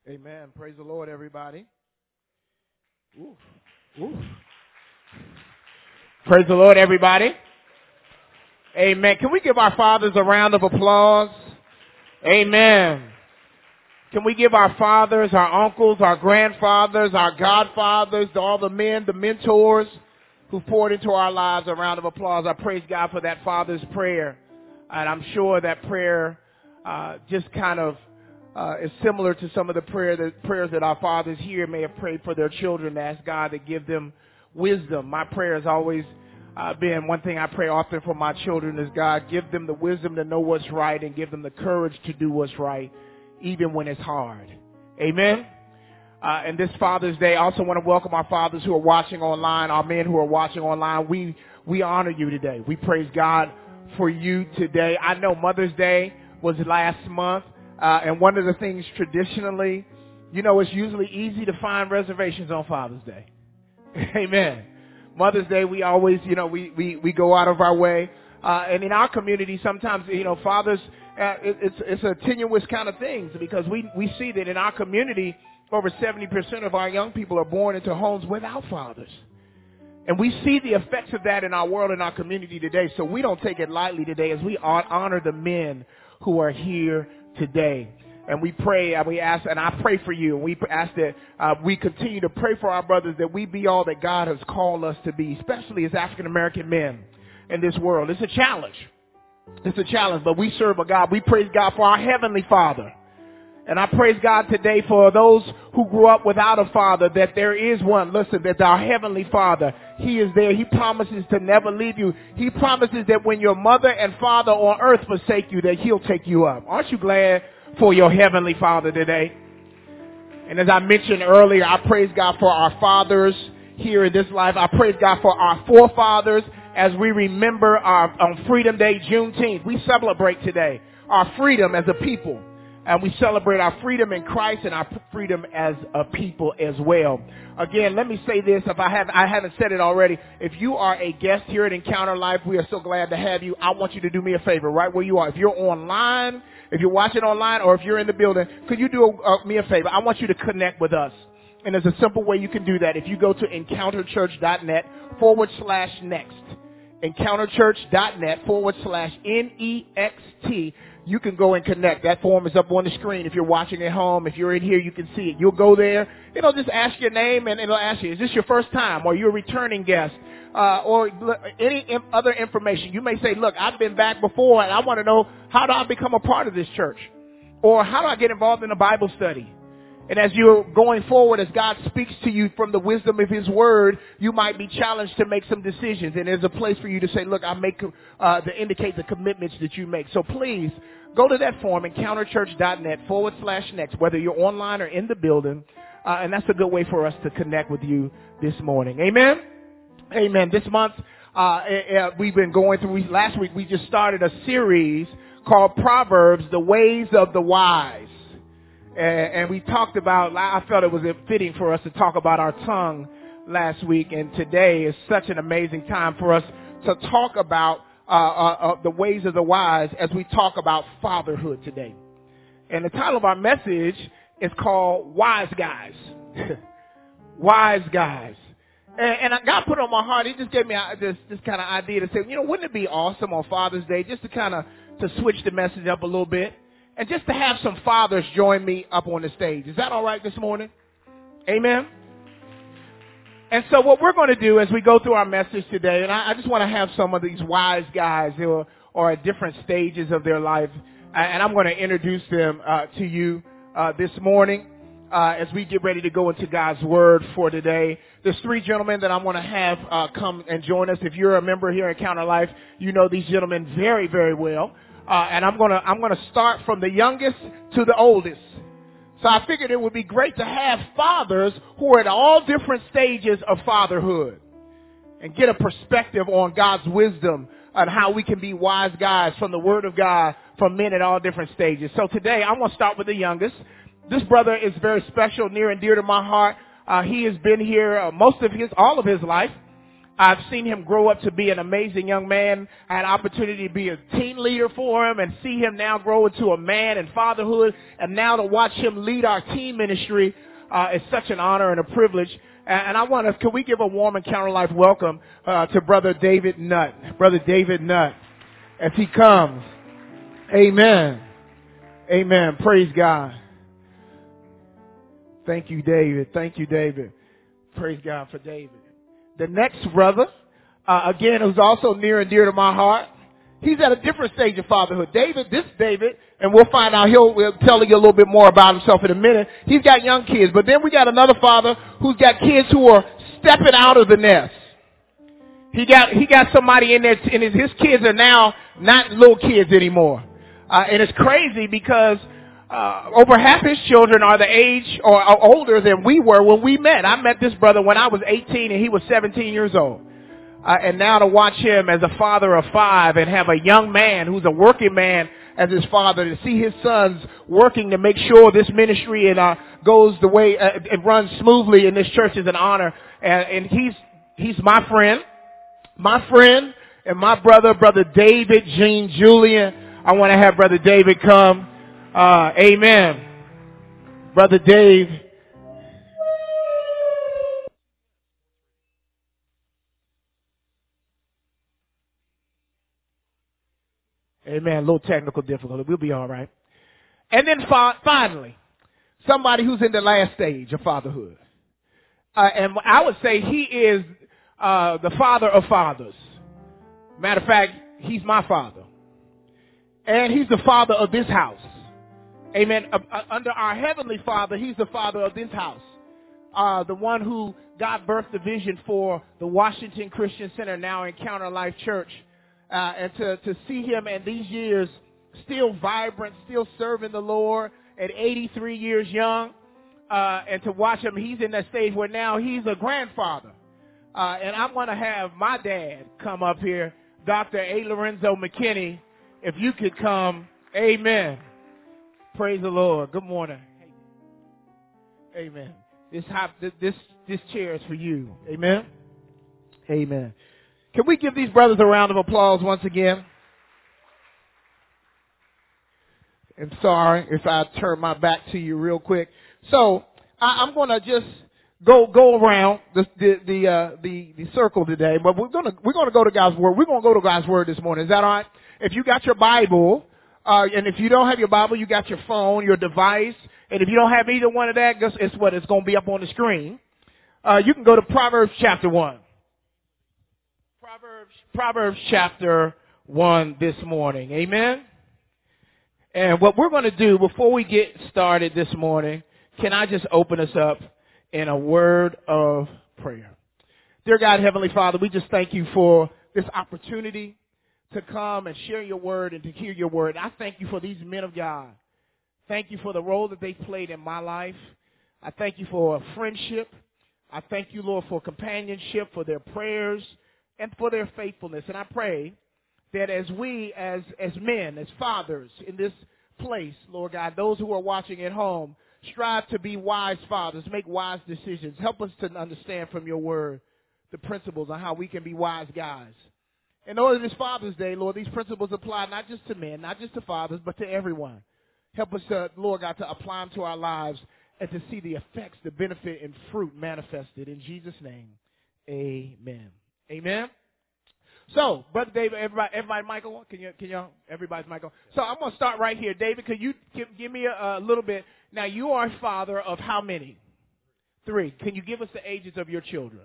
Amen. Praise the Lord, everybody. Ooh. Ooh. Praise the Lord, everybody. Amen. Can we give our fathers a round of applause? Amen. Can we give our fathers, our uncles, our grandfathers, our godfathers, all the men, the mentors who poured into our lives a round of applause? I praise God for that father's prayer. And I'm sure that prayer just kind of is similar to some of the prayers that our fathers here may have prayed for their children, to ask God to give them wisdom. My prayer has always been, one thing I pray often for my children is, God, give them the wisdom to know what's right and give them the courage to do what's right, even when it's hard. Amen. And this Father's Day, I also want to welcome our fathers who are watching online, our men who are watching online. We honor you today. We praise God for you today. I know Mother's Day was last month. And one of the things traditionally, it's usually easy to find reservations on Father's Day. Amen. Mother's Day, we always, we go out of our way. And in our community, sometimes, fathers, it's a tenuous kind of things, because we see that in our community, over 70% of our young people are born into homes without fathers. And we see the effects of that in our world, in our community today. So we don't take it lightly today as we honor the men who are here today. And we pray, and we ask, and I pray for you, and we ask that we continue to pray for our brothers, that we be all that God has called us to be, especially as African American men in this world. It's a challenge. It's a challenge, but we serve a God. We praise God for our Heavenly Father. And I praise God today for those who grew up without a father, that there is one. Listen, that our Heavenly Father, He is there. He promises to never leave you. He promises that when your mother and father on earth forsake you, that He'll take you up. Aren't you glad for your Heavenly Father today? And as I mentioned earlier, I praise God for our fathers here in this life. I praise God for our forefathers as we remember on Freedom Day, Juneteenth. We celebrate today our freedom as a people. And we celebrate our freedom in Christ and our freedom as a people as well. Again, let me say this, if I haven't said it already. If you are a guest here at Encounter Life, we are so glad to have you. I want you to do me a favor right where you are. If you're online, if you're watching online, or if you're in the building, could you do me a favor? I want you to connect with us. And there's a simple way you can do that. If you go to encounterchurch.net/next. encounterchurch.net/NEXT. You can go and connect. That form is up on the screen. If you're watching at home, if you're in here, you can see it. You'll go there. It'll just ask your name, and it'll ask you, is this your first time, or you're a returning guest, or any other information. You may say, look, I've been back before, and I want to know, how do I become a part of this church? Or how do I get involved in a Bible study? And as you're going forward, as God speaks to you from the wisdom of His Word, you might be challenged to make some decisions. And there's a place for you to say, look, I make to indicate the commitments that you make. So please go to that form, encounterchurch.net/next, whether you're online or in the building. And that's a good way for us to connect with you this morning. Amen? Amen. This month, we've been going through, last week we just started a series called Proverbs, the Ways of the Wise. And we talked about, I felt it was fitting for us to talk about our tongue last week. And today is such an amazing time for us to talk about the ways of the wise as we talk about fatherhood today. And the title of our message is called Wise Guys. Wise Guys. And God put it on my heart. He just gave me this kind of idea to say, wouldn't it be awesome on Father's Day just to kind of to switch the message up a little bit? And just to have some fathers join me up on the stage. Is that all right this morning? Amen? And so what we're going to do as we go through our message today, and I just want to have some of these wise guys who are at different stages of their life, and I'm going to introduce them to you this morning as we get ready to go into God's Word for today. There's three gentlemen that I'm going to have come and join us. If you're a member here at Encounter Life, you know these gentlemen very, very well. And I'm gonna start from the youngest to the oldest. So I figured it would be great to have fathers who are at all different stages of fatherhood and get a perspective on God's wisdom on how we can be wise guys from the Word of God from men at all different stages. So today I'm gonna start with the youngest. This brother is very special, near and dear to my heart. He has been here all of his life. I've seen him grow up to be an amazing young man. I had opportunity to be a team leader for him and see him now grow into a man in fatherhood. And now to watch him lead our team ministry is such an honor and a privilege. And I want to, can we give a warm Encounter Life welcome to Brother David Nutt. Brother David Nutt, as he comes. Amen. Amen. Praise God. Thank you, David. Thank you, David. Praise God for David. The next brother, again, who's also near and dear to my heart, he's at a different stage of fatherhood. David, and we'll find out, we'll tell you a little bit more about himself in a minute. He's got young kids, but then we got another father who's got kids who are stepping out of the nest. He got somebody in there, and his kids are now not little kids anymore. And it's crazy because over half his children are the age or are older than we were when we met. I met this brother when I was 18 and he was 17 years old. And now to watch him as a father of 5 and have a young man who's a working man as his father, to see his sons working to make sure this ministry goes the way it runs smoothly in this church is an honor. And he's my friend, and my brother David Jean Julian. I want to have Brother David come. Amen. Brother Dave. Amen. A little technical difficulty. We'll be all right. And then finally, somebody who's in the last stage of fatherhood. And I would say he is the father of fathers. Matter of fact, he's my father. And he's the father of this house. Amen. Under our Heavenly Father, he's the father of this house. The one who God birthed the vision for the Washington Christian Center, now Encounter Life Church. And to see him in these years still vibrant, still serving the Lord at 83 years young. And to watch him, he's in that stage where now he's a grandfather. And I'm going to have my dad come up here, Dr. A. Lorenzo McKinney. If you could come, amen. Praise the Lord. Good morning. Amen. This chair is for you. Amen. Amen. Can we give these brothers a round of applause once again? I'm sorry if I turn my back to you real quick. So I'm going to just go around the circle today, but we're going to go to God's word. We're going to go to God's word this morning. Is that all right? If you got your Bible, and if you don't have your Bible, you got your phone, your device, and if you don't have either one of that, guess it's what it's going to be up on the screen. You can go to Proverbs chapter 1. Proverbs chapter 1 this morning. Amen. And what we're going to do before we get started this morning, can I just open us up in a word of prayer? Dear God, Heavenly Father, we just thank you for this opportunity to come and share your word and to hear your word. I thank you for these men of God. Thank you for the role that they played in my life. I thank you for friendship. I thank you, Lord, for companionship, for their prayers, and for their faithfulness. And I pray that as we, as men, as fathers in this place, Lord God, those who are watching at home, strive to be wise fathers, make wise decisions. Help us to understand from your word the principles on how we can be wise guys. In order this Father's Day, Lord, these principles apply not just to men, not just to fathers, but to everyone. Help us, Lord God, to apply them to our lives and to see the effects, the benefit, and fruit manifested. In Jesus' name, amen. Amen. So, Brother David, everybody, Michael, can you, everybody's Michael. So I'm going to start right here. David, could you give me a little bit? Now, you are a father of how many? 3. Can you give us the ages of your children?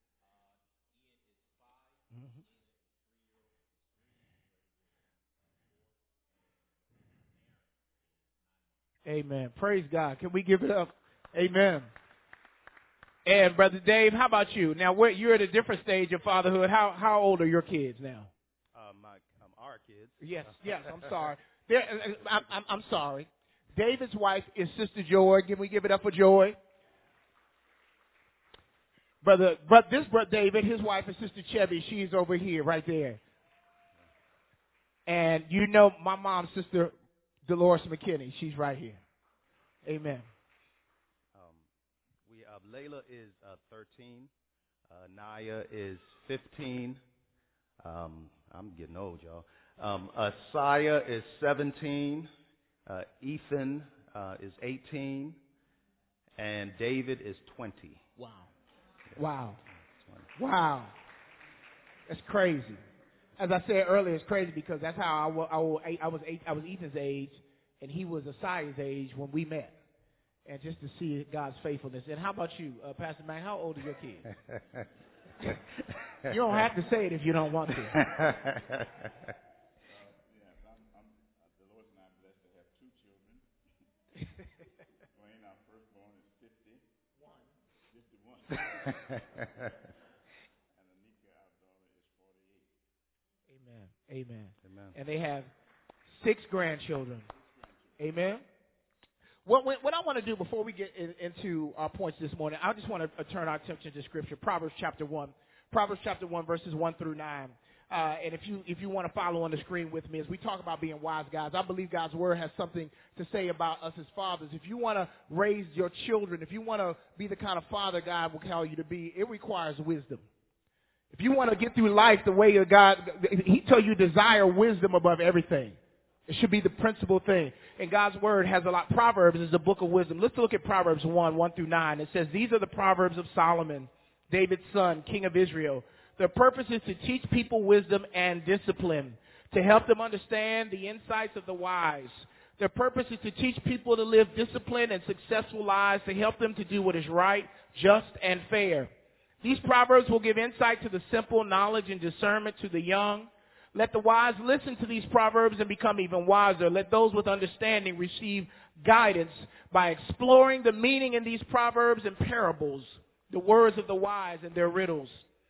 Amen. Praise God. Can we give it up? Amen. And Brother Dave, how about you? Now, you're at a different stage of fatherhood. How old are your kids now? Our kids. Yes. I'm sorry. I'm sorry. David's wife is Sister Joy. Can we give it up for Joy? Brother David, his wife is Sister Chevy. She's over here, right there. And you know my mom, Sister Dolores McKinney. She's right here. Amen. Layla is 13. Naya is 15. I'm getting old, y'all. Asaya is 17. Ethan is 18. And David is 20. Wow. Wow. Wow. That's crazy. As I said earlier, it's crazy because that's how I was Ethan's age, and he was Asaya's age when we met. And just to see God's faithfulness. And how about you, Pastor Mac? How old are your kids? You don't have to say it if you don't want to. The Lord and I are blessed to have 2 children. Wayne, our firstborn, is 51. And Anika, our daughter, is 48. Amen. Amen. And they have 6 grandchildren. Amen. What I want to do before we get into our points this morning, I just want to turn our attention to Scripture, Proverbs chapter 1. Proverbs chapter 1, verses 1 through 9. And if you want to follow on the screen with me as we talk about being wise guys, I believe God's word has something to say about us as fathers. If you want to raise your children, if you want to be the kind of father God will call you to be, it requires wisdom. If you want to get through life the way God, He tells you desire wisdom above everything. It should be the principal thing. And God's word has a lot. Proverbs is the book of wisdom. Let's look at Proverbs 1 through 9. It says, these are the Proverbs of Solomon, David's son, king of Israel. Their purpose is to teach people wisdom and discipline, to help them understand the insights of the wise. Their purpose is to teach people to live disciplined and successful lives, to help them to do what is right, just, and fair. These Proverbs will give insight to the simple, knowledge and discernment to the young. Let the wise listen to these Proverbs and become even wiser. Let those with understanding receive guidance by exploring the meaning in these Proverbs and parables, the words of the wise and their riddles.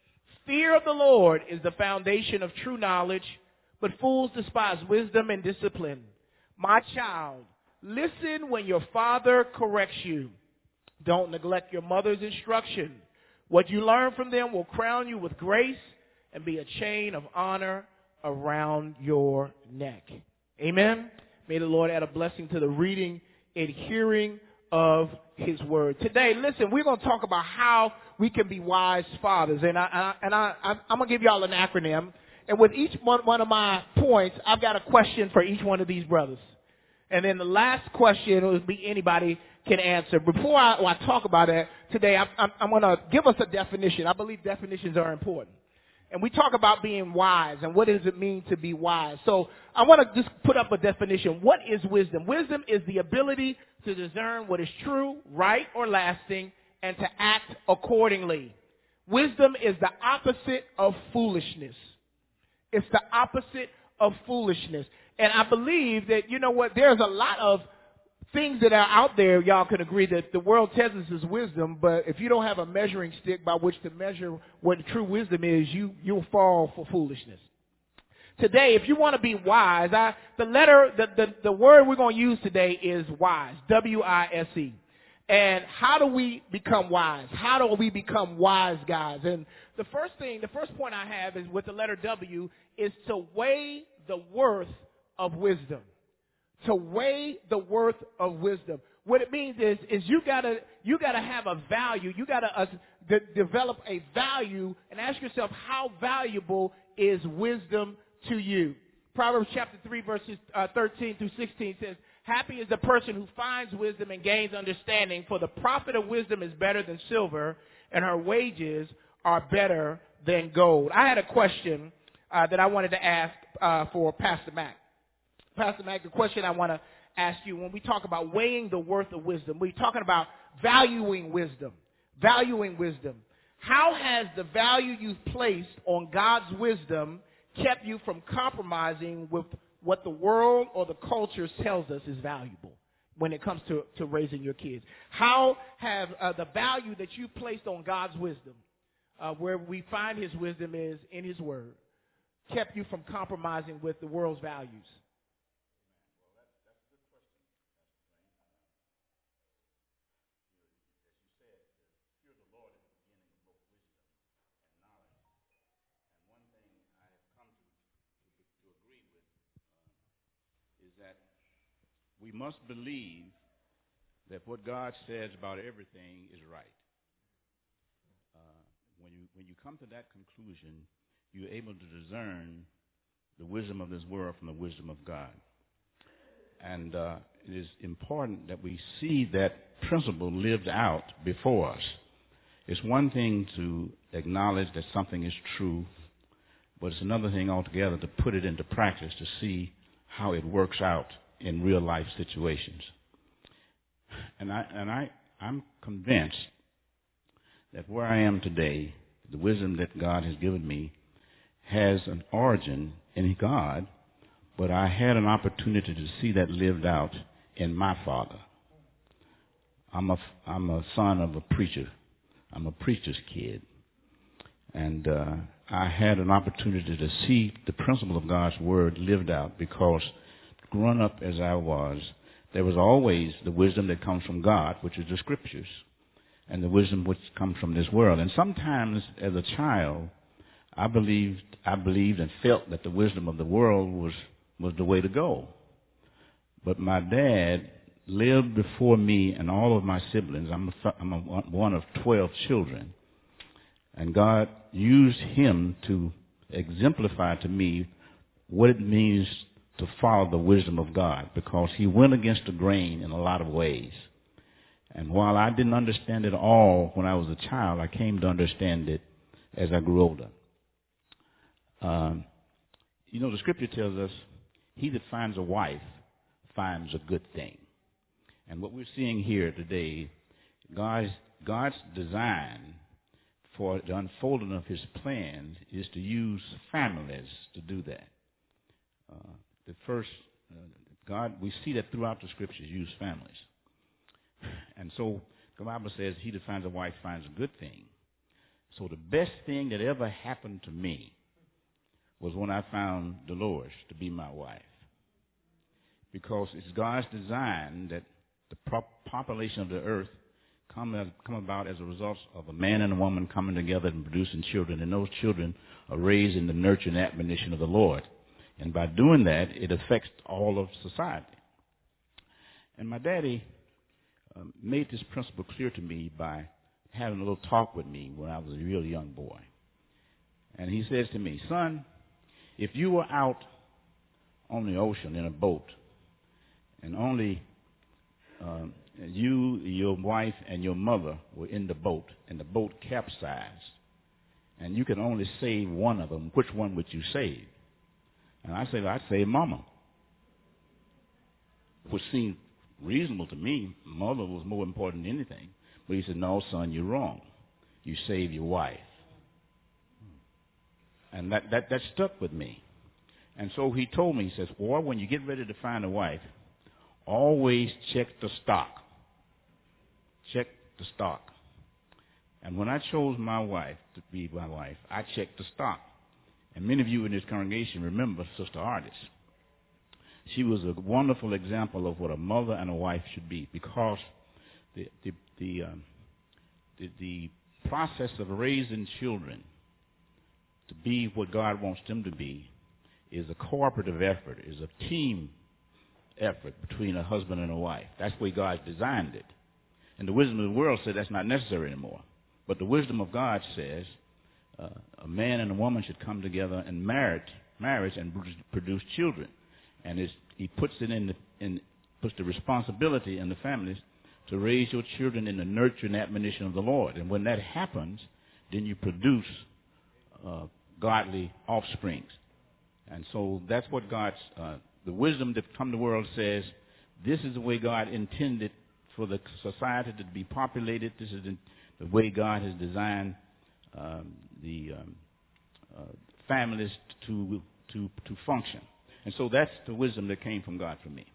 Fear of the Lord is the foundation of true knowledge, but fools despise wisdom and discipline. My child, listen when your father corrects you. Don't neglect your mother's instruction. What you learn from them will crown you with grace and be a chain of honor around your neck. Amen. May the Lord add a blessing to the reading and hearing of His word. Today, listen, we're going to talk about how we can be wise fathers. And I'm going to give y'all an acronym. And with each one of my points, I've got a question for each one of these brothers. And then the last question will be anybody can answer. Before I talk about that today, I'm going to give us a definition. I believe definitions are important. And we talk about being wise and what does it mean to be wise. So I want to just put up a definition. What is wisdom? Wisdom is the ability to discern what is true, right, or lasting, and to act accordingly. Wisdom is the opposite of foolishness. It's the opposite of foolishness. And I believe that, you know what, there's a lot of things that are out there, y'all can agree that the world tells us is wisdom, but if you don't have a measuring stick by which to measure what true wisdom is, you'll fall for foolishness. Today, if you want to be wise, the word we're going to use today is wise, W-I-S-E. And how do we become wise? How do we become wise guys? And the first point I have is with the letter W is to weigh the worth of wisdom. To weigh the worth of wisdom. What it means is you gotta have a value. You gotta develop a value and ask yourself, how valuable is wisdom to you? Proverbs chapter 3 verses 13 through 16 says, happy is the person who finds wisdom and gains understanding, for the profit of wisdom is better than silver, and her wages are better than gold. I had a question that I wanted to ask for Pastor Mac. Pastor Mac, the question I want to ask you, when we talk about weighing the worth of wisdom, we're talking about valuing wisdom. Valuing wisdom. How has the value you've placed on God's wisdom kept you from compromising with what the world or the culture tells us is valuable when it comes to raising your kids? How have the value that you placed on God's wisdom, where we find His wisdom is in His word, kept you from compromising with the world's values? We must believe that what God says about everything is right. when you come to that conclusion, you're able to discern the wisdom of this world from the wisdom of God. And it is important that we see that principle lived out before us. It's one thing to acknowledge that something is true, but it's another thing altogether to put it into practice to see how it works out in real life situations. And I'm convinced that where I am today, the wisdom that God has given me has an origin in God, but I had an opportunity to see that lived out in my father. I'm a son of a preacher. I'm a preacher's kid. And I had an opportunity to see the principle of God's word lived out because growing up as I was, there was always the wisdom that comes from God, which is the scriptures, and the wisdom which comes from this world. And sometimes as a child, I believed and felt that the wisdom of the world was the way to go. But my dad lived before me and all of my siblings. I'm one of 12 children. And God used him to exemplify to me what it means to follow the wisdom of God, because he went against the grain in a lot of ways. And while I didn't understand it all when I was a child, I came to understand it as I grew older. The scripture tells us, he that finds a wife finds a good thing. And what we're seeing here today, God's design for the unfolding of his plans is to use families to do that. We see that throughout the scriptures, use families. And so the Bible says, he that finds a wife finds a good thing. So the best thing that ever happened to me was when I found Dolores to be my wife. Because it's God's design that the population of the earth come about as a result of a man and a woman coming together and producing children, and those children are raised in the nurture and admonition of the Lord. And by doing that, it affects all of society. And my daddy made this principle clear to me by having a little talk with me when I was a real young boy. And he says to me, son, if you were out on the ocean in a boat, and only you, your wife, and your mother were in the boat, and the boat capsized, and you could only save one of them, which one would you save? And I said, I'd save Mama, which seemed reasonable to me. Mother was more important than anything. But he said, no, son, you're wrong. You save your wife. And that stuck with me. And so he told me, he says, boy, when you get ready to find a wife, always check the stock. Check the stock. And when I chose my wife to be my wife, I checked the stock. And many of you in this congregation remember Sister Artis. She was a wonderful example of what a mother and a wife should be, because the process of raising children to be what God wants them to be is a cooperative effort, is a team effort between a husband and a wife. That's the way God designed it. And the wisdom of the world said that's not necessary anymore. But the wisdom of God says a man and a woman should come together in marriage and produce children. And he puts it puts the responsibility in the families to raise your children in the nurture and admonition of the Lord. And when that happens, then you produce godly offsprings. And so that's what the wisdom that come to the world says, this is the way God intended for the society to be populated. This is the way God has designed the families to function. And so that's the wisdom that came from God for me.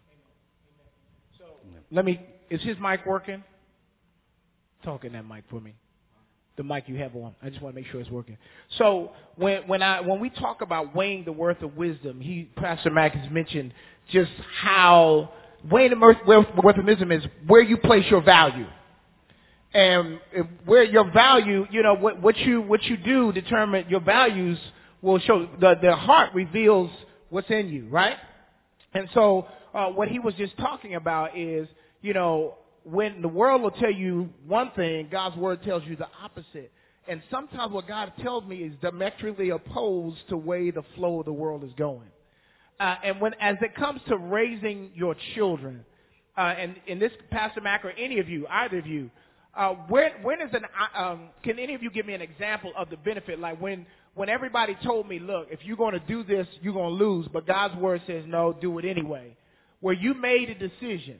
So is his mic working? Talk in that mic for me. The mic you have on. I just want to make sure it's working. So when we talk about weighing the worth of wisdom, Pastor Mack has mentioned just how weighing the worth of wisdom is where you place your value. And where your value, what you do determine your values will show. The heart reveals what's in you, right? And so what he was just talking about is, when the world will tell you one thing, God's word tells you the opposite. And sometimes what God tells me is diametrically opposed to the way the flow of the world is going. And as it comes to raising your children, and in this, Pastor Mack, or any of you, either of you, when is can any of you give me an example of the benefit? Like when everybody told me, look, if you're going to do this, you're going to lose, but God's word says, no, do it anyway. Where you made a decision,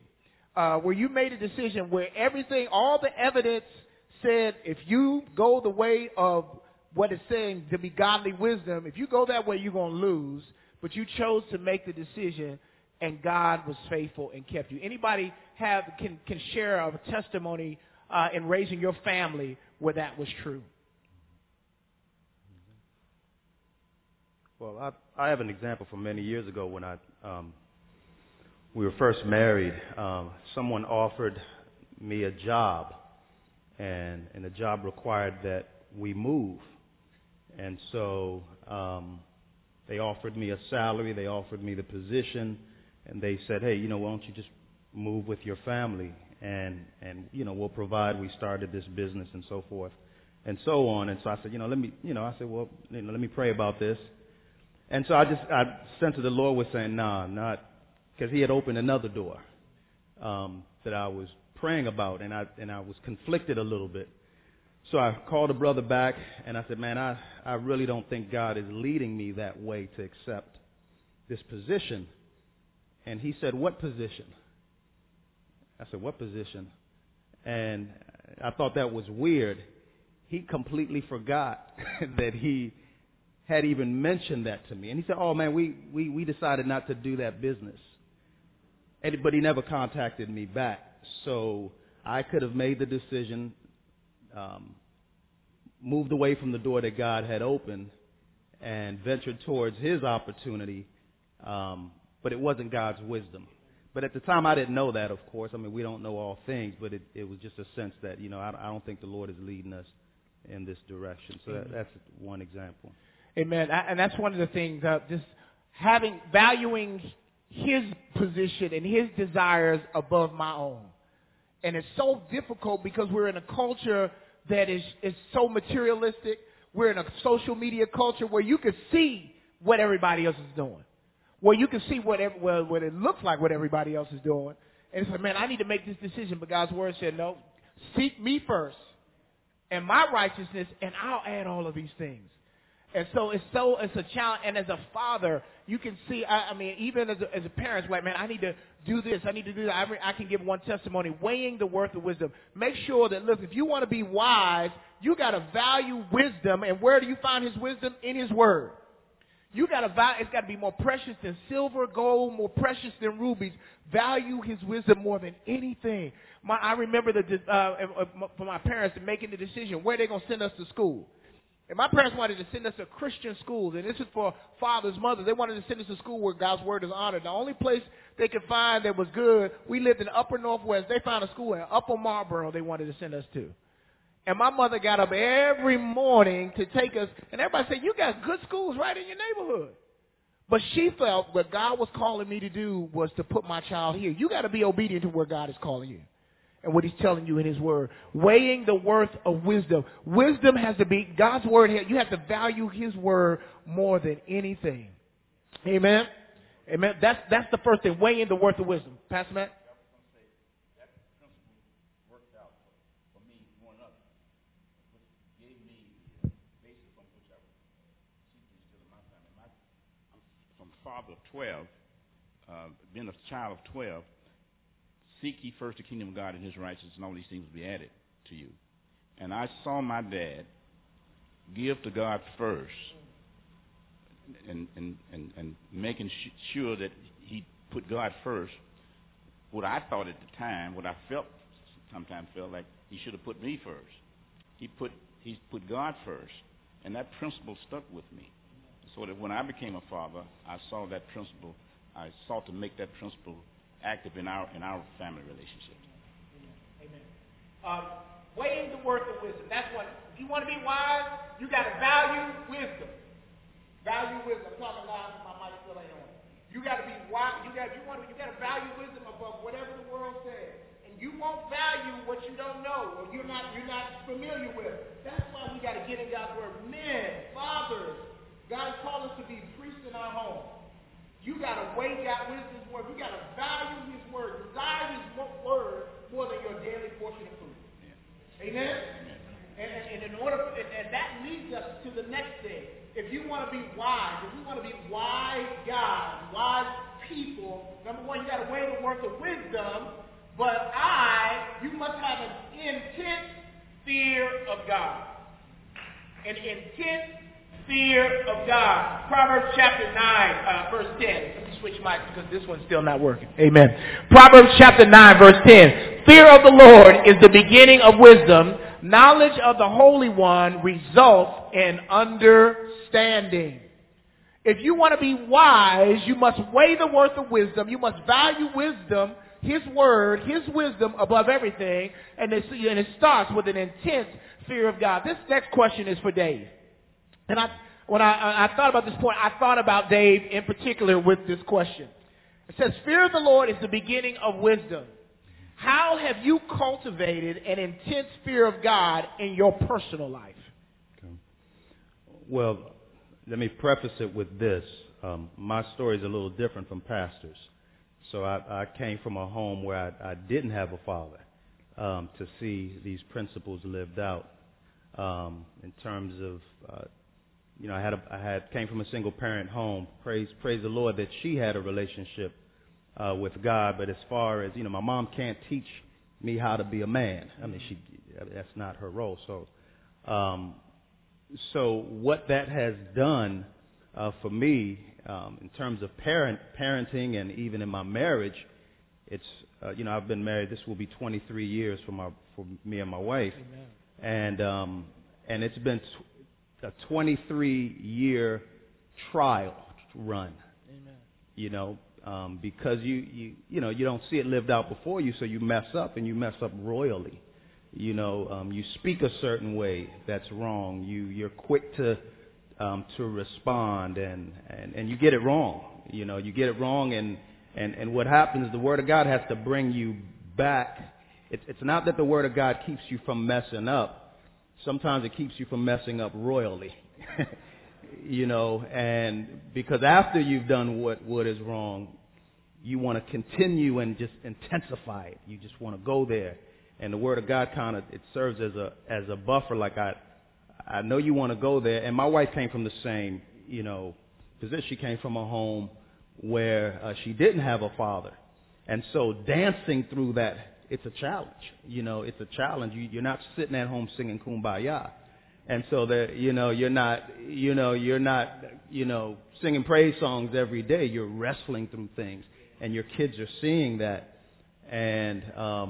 where everything, all the evidence said, if you go the way of what it's saying to be godly wisdom, if you go that way, you're going to lose. But you chose to make the decision, and God was faithful and kept you. Anybody can share a testimony in raising your family where that was true? Well, I have an example from many years ago when we were first married. Someone offered me a job, and the job required that we move. And so they offered me a salary, they offered me the position, and they said, hey, why don't you just move with your family, and we'll provide. We started this business and so forth and so on. And so I said, let me pray about this. And so I sensed that the Lord was saying, not, because he had opened another door that I was praying about, and I was conflicted a little bit. So I called a brother back, and I said, man, I really don't think God is leading me that way to accept this position. And he said, what position? I said, what position? And I thought that was weird. He completely forgot that he had even mentioned that to me. And he said, oh, man, we decided not to do that business. But he never contacted me back. So I could have made the decision, moved away from the door that God had opened and ventured towards his opportunity, but it wasn't God's wisdom. But at the time, I didn't know that, of course. I mean, we don't know all things, but it was just a sense that, I don't think the Lord is leading us in this direction. So that's one example. Amen. And that's one of the things, just valuing his position and his desires above my own. And it's so difficult because we're in a culture that is so materialistic. We're in a social media culture where you can see what everybody else is doing, where you can see what it looks like what everybody else is doing. And it's like, man, I need to make this decision. But God's word said, no, seek me first and my righteousness, and I'll add all of these things. And so it's a challenge. And as a father, you can see, even as a parent, like, man, I need to do this. I need to do that. I can give one testimony, weighing the worth of wisdom. Make sure that, look, if you want to be wise, you got to value wisdom. And where do you find his wisdom? In his word. You got to value, it's got to be more precious than silver, gold, more precious than rubies. Value his wisdom more than anything. I remember for my parents making the decision where they're going to send us to school. And my parents wanted to send us to Christian schools, and this is for fathers, mothers. They wanted to send us to school where God's word is honored. The only place they could find that was good, we lived in the upper Northwest. They found a school in Upper Marlboro they wanted to send us to. And my mother got up every morning to take us, and everybody said, you got good schools right in your neighborhood. But she felt what God was calling me to do was to put my child here. You got to be obedient to where God is calling you and what he's telling you in his word. Weighing the worth of wisdom. Wisdom has to be God's word here. You have to value his word more than anything. Amen? Amen. That's the first thing, weighing the worth of wisdom. Pastor Matt? That principle worked out for me growing up, which gave me the basis on which I was seeking still in my family. I'm from father of 12, being a child of 12, seek ye first the kingdom of God and his righteousness, and all these things will be added to you. And I saw my dad give to God first and making sure that he put God first. What I thought at the time, what I sometimes felt like he should have put me first. He put God first. And that principle stuck with me. So that when I became a father, I saw that principle. I sought to make that principle active in our family relationships. Amen. Weighing the worth of wisdom. That's what. If you want to be wise, you got to value wisdom. Value wisdom. I'm talking loud because my mic still ain't on. You got to be wise. You got to value wisdom above whatever the world says. And you won't value what you don't know or you're not familiar with. That's why we got to get in God's word. Men, fathers, God has called us to be priests in our home. You got to weigh God wisdom's word. You got to value his word, desire his word more than your daily portion of food. Yeah. Amen? And in order, and that leads us to the next thing. If you want to be wise, if you want to be wise guys, wise people, number one, you got to weigh the worth of wisdom. But you must have an intense fear of God. An intense fear of God. Proverbs chapter 9, verse 10. Let me switch mics because this one's still not working. Amen. Proverbs chapter 9, verse 10. Fear of the Lord is the beginning of wisdom. Knowledge of the Holy One results in understanding. If you want to be wise, you must weigh the worth of wisdom. You must value wisdom, his word, his wisdom above everything. And it starts with an intense fear of God. This next question is for Dave. And when I thought about this point, I thought about Dave in particular with this question. It says, fear of the Lord is the beginning of wisdom. How have you cultivated an intense fear of God in your personal life? Okay. Well, let me preface it with this. My story is a little different from pastors. So I came from a home where I didn't have a father to see these principles lived out in terms of, I came from a single parent home. Praise the Lord that she had a relationship with God. But as far as, my mom can't teach me how to be a man. I mean, that's not her role. So what that has done for me in terms of parenting and even in my marriage, it's I've been married. This will be 23 years for me and my wife, Amen. And it's been a 23-year trial run. Amen. Because you don't see it lived out before you, so you mess up and you mess up royally. You speak a certain way that's wrong. You're quick to respond and you get it wrong. You get it wrong and what happens is the Word of God has to bring you back. It's not that the Word of God keeps you from messing up. Sometimes it keeps you from messing up royally. And because after you've done what is wrong, you want to continue and just intensify it. You just want to go there. And the Word of God it serves as a buffer. Like I know you want to go there. And my wife came from the same, position. She came from a home where she didn't have a father. And so dancing through that, it's a challenge. It's a challenge. You're not sitting at home singing Kumbaya. And so that, you're not singing praise songs every day. You're wrestling through things and your kids are seeing that. And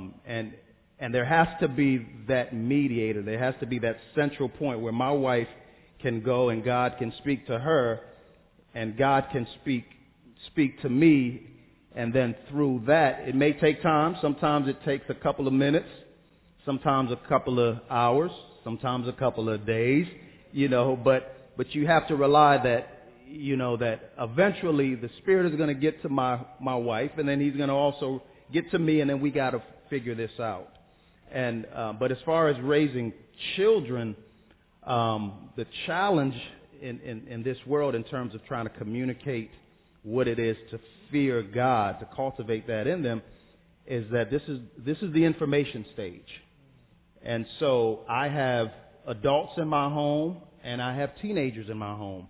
there has to be that mediator. There has to be that central point where my wife can go and God can speak to her and God can speak to me. And then through that, it may take time. Sometimes it takes a couple of minutes, sometimes a couple of hours, sometimes a couple of days, but you have to rely that, that eventually the Spirit is going to get to my wife and then he's going to also get to me and then we got to figure this out. And, but as far as raising children, the challenge in this world in terms of trying to communicate what it is to fear God, to cultivate that in them, is that this is the information stage. And so I have adults in my home and I have teenagers in my home.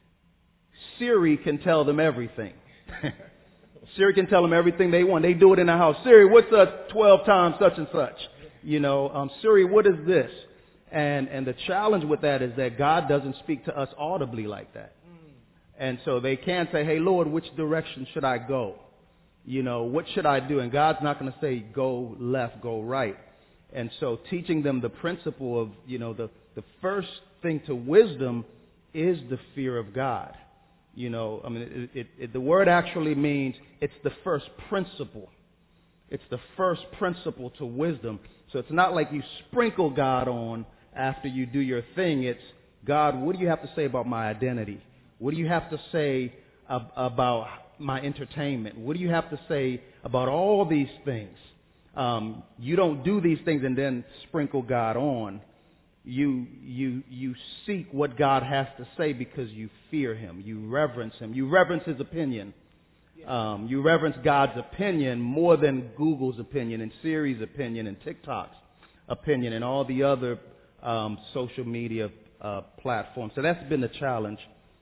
Siri can tell them everything. Siri can tell them everything they want. They do it in the house. Siri, what's 12 times such and such? Siri, what is this? And the challenge with that is that God doesn't speak to us audibly like that. And so they can't say, hey, Lord, which direction should I go? What should I do? And God's not going to say, go left, go right. And so teaching them the principle of, the first thing to wisdom is the fear of God. The word actually means it's the first principle. It's the first principle to wisdom. So it's not like you sprinkle God on after you do your thing. It's, God, what do you have to say about my identity? What do you have to say about my entertainment? What do you have to say about all these things? You don't do these things and then sprinkle God on. You seek what God has to say because you fear him. You reverence him. You reverence his opinion. You reverence God's opinion more than Google's opinion and Siri's opinion and TikTok's opinion and all the other social media platforms. So that's been the challenge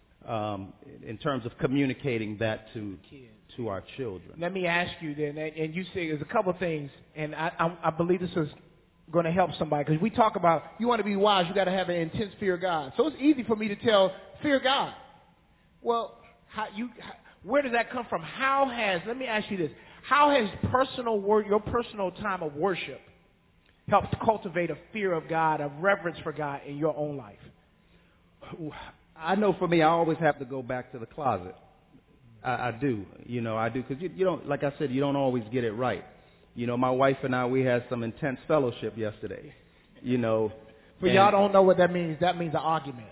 in terms of communicating that to our children. Let me ask you then, and you say there's a couple things, and I believe this is going to help somebody, because we talk about you want to be wise, you got to have an intense fear of God. So it's easy for me to tell fear God. Well, where does that come from? Let me ask you this, how has your personal time of worship helped cultivate a fear of God, a reverence for God in your own life? I know for me, I always have to go back to the closet. I do, because you don't, like I said, you don't always get it right. My wife and I, we had some intense fellowship yesterday, But y'all don't know what that means. That means an argument.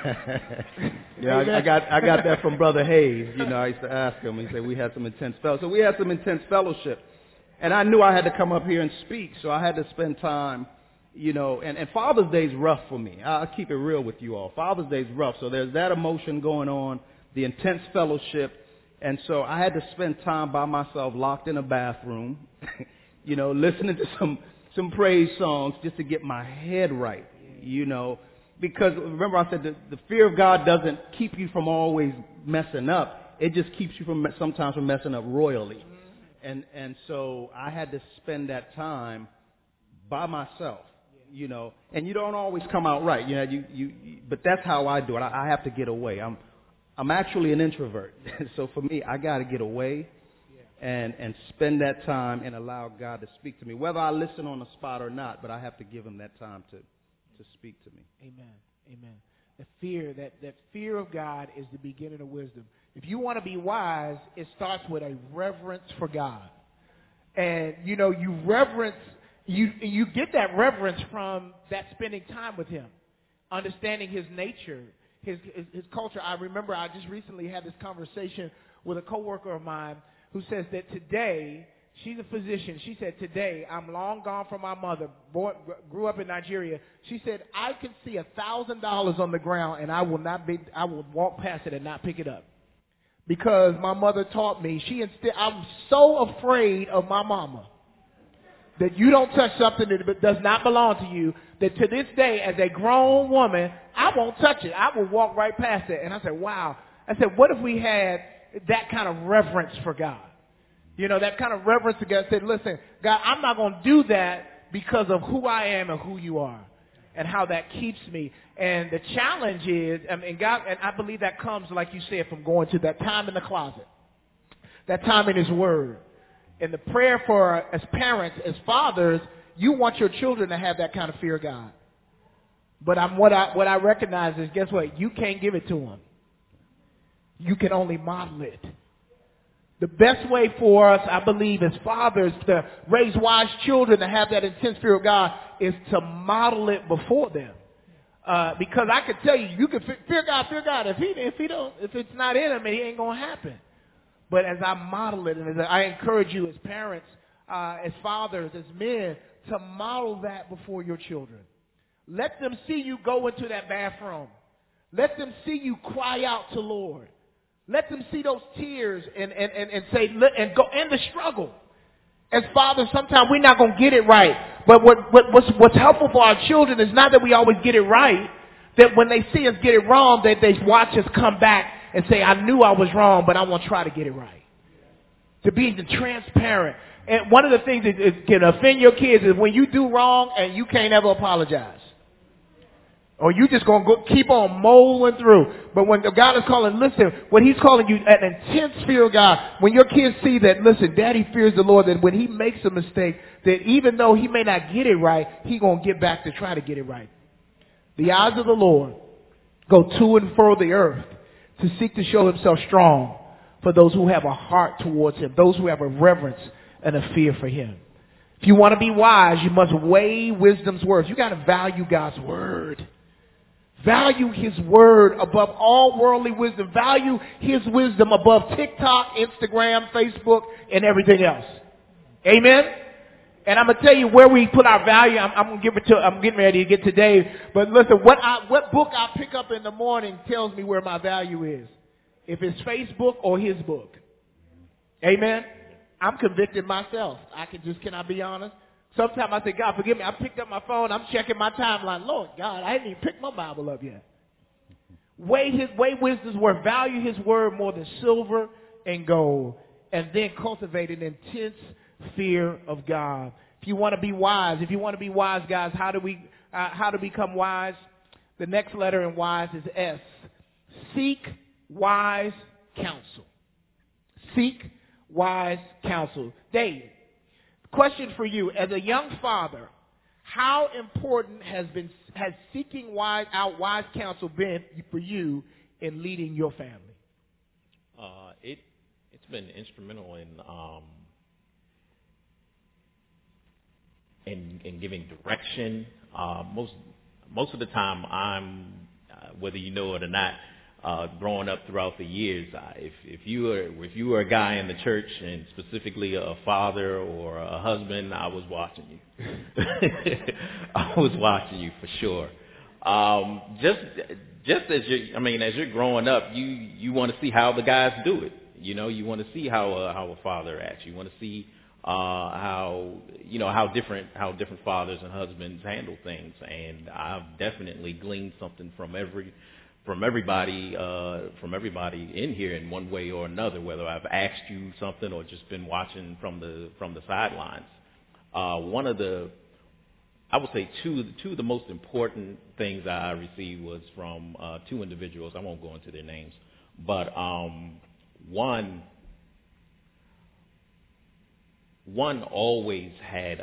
Yeah, I got that from Brother Hayes. I used to ask him. He said we had some intense fellowship. So we had some intense fellowship, and I knew I had to come up here and speak. So I had to spend time, And Father's Day is rough for me. I'll keep it real with you all. Father's Day is rough. So there's that emotion going on, the intense fellowship, and so I had to spend time by myself, locked in a bathroom, listening to some praise songs just to get my head right. Because remember I said the fear of God doesn't keep you from always messing up. It just keeps you sometimes from messing up royally. And so I had to spend that time by myself, and you don't always come out right. But that's how I do it. I have to get away. I'm actually an introvert. So for me, I got to get away and spend that time and allow God to speak to me, whether I listen on the spot or not, but I have to give him that time to speak to me. Amen. That fear of God is the beginning of wisdom. If you want to be wise, it starts with a reverence for God. And, you get that reverence from that spending time with him, understanding his nature, his culture. I remember I just recently had this conversation with a coworker of mine who says that today, she's a physician. She said, today, I'm long gone from my mother, grew up in Nigeria. She said, I can see $1,000 on the ground and I will walk past it and not pick it up. Because my mother taught me, I'm so afraid of my mama that you don't touch something that does not belong to you, that to this day, as a grown woman, I won't touch it. I will walk right past it. And I said, wow. I said, what if we had that kind of reverence for God? That kind of reverence to God. I said, listen, God, I'm not going to do that because of who I am and who you are and how that keeps me. And the challenge is, God, and I believe that comes, like you said, from going to that time in the closet, that time in his word. And the prayer for, as parents, as fathers, you want your children to have that kind of fear of God. But what I recognize is, guess what? You can't give it to them. You can only model it. The best way for us, I believe, as fathers to raise wise children to have that intense fear of God is to model it before them. Because I could tell you can fear God. If it's not in him, it ain't going to happen. But as I model it, and as I encourage you as parents, as fathers, as men, to model that before your children. Let them see you go into that bathroom. Let them see you cry out to Lord. Let them see those tears and say, and go in the struggle. As fathers, sometimes we're not going to get it right. But what's helpful for our children is not that we always get it right, that when they see us get it wrong, that they watch us come back and say, I knew I was wrong, but I want to try to get it right. To be transparent. And one of the things that can offend your kids is when you do wrong and you can't ever apologize. Or you just going to keep on molding through. But when God is calling, listen, when he's calling you an intense fear of God, when your kids see that, listen, daddy fears the Lord, that when he makes a mistake, that even though he may not get it right, he's going to get back to try to get it right. The eyes of the Lord go to and fro the earth to seek to show himself strong for those who have a heart towards him, those who have a reverence and a fear for him. If you want to be wise, you must weigh wisdom's words. You got to value God's word. Value his word above all worldly wisdom. Value his wisdom above TikTok, Instagram, Facebook, and everything else. Amen? And I'm gonna tell you where we put our value. I'm getting ready to get to Dave. But listen, what book I pick up in the morning tells me where my value is. If it's Facebook or his book. Amen. I'm convicted myself. Can I be honest? Sometimes I say, God, forgive me. I picked up my phone. I'm checking my timeline. Lord God, I hadn't even picked my Bible up yet. Weigh wisdom's word. Value his word more than silver and gold. And then cultivate an intense fear of God. If you want to be wise, guys, how to become wise? The next letter in wise is S. Seek wise counsel. Seek wise counsel. Dave, question for you. As a young father, how important has seeking out wise counsel been for you in leading your family? It's been instrumental in giving direction. Most of the time, I'm whether you know it or not, growing up throughout the years, if you were a guy in the church and specifically a father or a husband, I was watching you. I was watching you for sure. Just as you're growing up, you want to see how the guys do it. You know, you want to see how a father acts. You want to see how different fathers and husbands handle things. And I've definitely gleaned something from everybody in here in one way or another, whether I've asked you something or just been watching from the sidelines. I would say two of the most important things I received was from two individuals. I won't go into their names, but one always had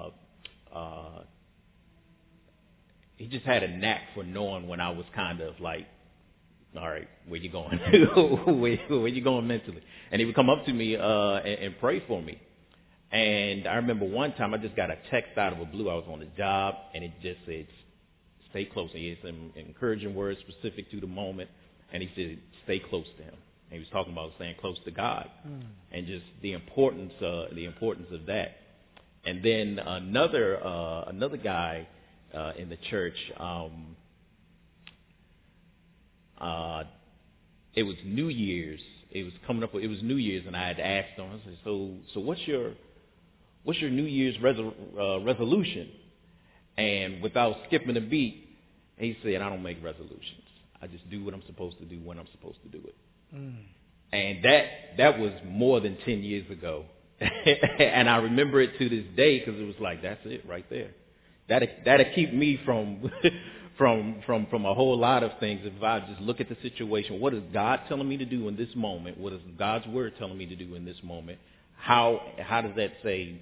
he just had a knack for knowing when I was kind of like, all right, where you going? where you going mentally? And he would come up to me and pray for me. And I remember one time I just got a text out of the blue. I was on the job, and it just said, stay close. And he had some encouraging words specific to the moment, and he said, stay close to him. And he was talking about staying close to God and just the importance of that. And then another guy in the church, it was New Year's. It was coming up. It was New Year's, and I had asked him. I said, "So what's your New Year's resolution?" And without skipping a beat, he said, "I don't make resolutions. I just do what I'm supposed to do when I'm supposed to do it." And that was more than 10 years ago, and I remember it to this day because it was like, that's it right there. That'll keep me from a whole lot of things. If I just look at the situation, what is God telling me to do in this moment? What is God's word telling me to do in this moment? How does that say?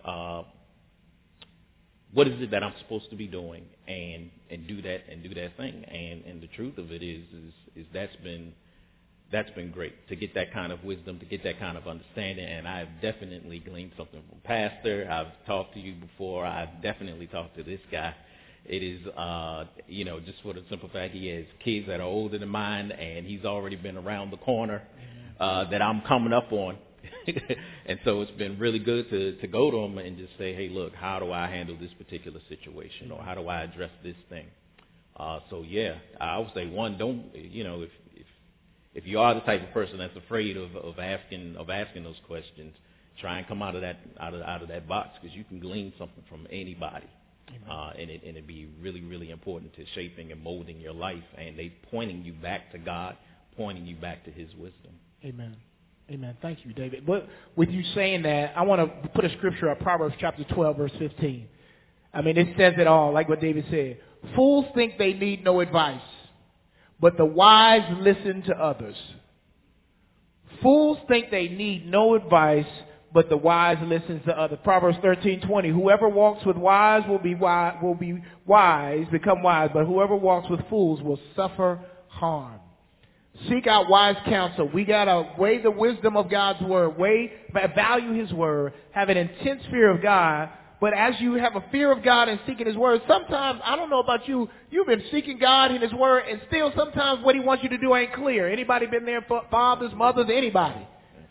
What is it that I'm supposed to be doing and do that thing? And the truth of it is that's been great to get that kind of wisdom, to get that kind of understanding. And I've definitely gleaned something from Pastor. I've talked to you before. I've definitely talked to this guy. It is, just for the simple fact he has kids that are older than mine, and he's already been around the corner that I'm coming up on. And so it's been really good to go to him and just say, hey, look, how do I handle this particular situation, or how do I address this thing? So yeah, I would say one, don't, if you are the type of person that's afraid of asking those questions, try and come out of that box, because you can glean something from anybody. And it'd be really, really important to shaping and molding your life, and they pointing you back to God, pointing you back to His wisdom. Amen. Amen. Thank you, David. But with you saying that, I want to put a scripture up, Proverbs chapter 12, verse 15. I mean, it says it all, like what David said. Fools think they need no advice, but the wise listen to others. Fools think they need no advice, but the wise listens to others. Proverbs 13:20. Whoever walks with wise will become wise, but whoever walks with fools will suffer harm. Seek out wise counsel. We gotta weigh the wisdom of God's word, value His word, have an intense fear of God. But as you have a fear of God and seeking His word, sometimes, I don't know about you, you've been seeking God in His word, and still sometimes what He wants you to do ain't clear. Anybody been there? Fathers, mothers, anybody? Absolutely.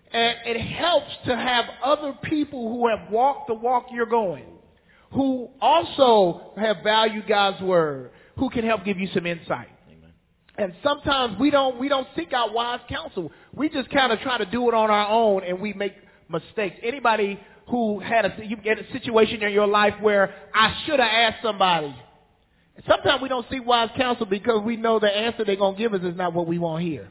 And it helps to have other people who have walked the walk you're going, who also have valued God's word, who can help give you some insight. Amen. And sometimes we don't seek out wise counsel. We just kind of try to do it on our own, and we make mistakes. Anybody who you get a situation in your life where I should have asked somebody. Sometimes we don't seek wise counsel because we know the answer they're going to give us is not what we want to hear.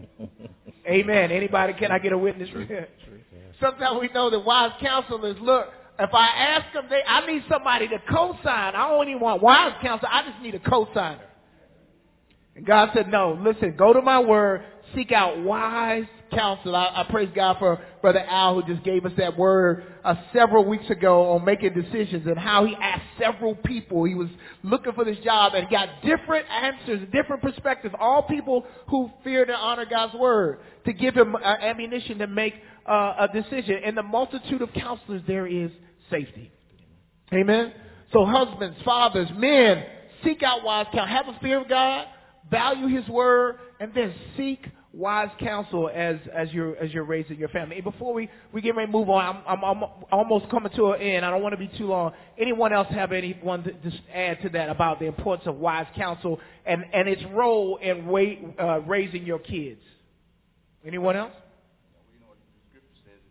Amen. Anybody, can I get a witness? True. Sometimes we know that wise counsel is, look, if I ask them, I need somebody to co-sign. I don't even want wise counsel. I just need a co-signer. And God said, no, listen, go to my word, seek out wise counsel. I praise God for Brother Al, who just gave us that word several weeks ago on making decisions and how he asked several people. He was looking for this job and got different answers, different perspectives, all people who feared and honored God's word, to give him ammunition to make a decision. In the multitude of counselors, there is safety. Amen? So husbands, fathers, men, seek out wise counsel. Have a fear of God, value his word, and then seek wise counsel as you're raising your family. And before we get ready to move on, I'm almost coming to an end. I don't want to be too long. Anyone else have anyone to just add to that about the importance of wise counsel and its role in raising your kids? Anyone else? We know what the scripture says,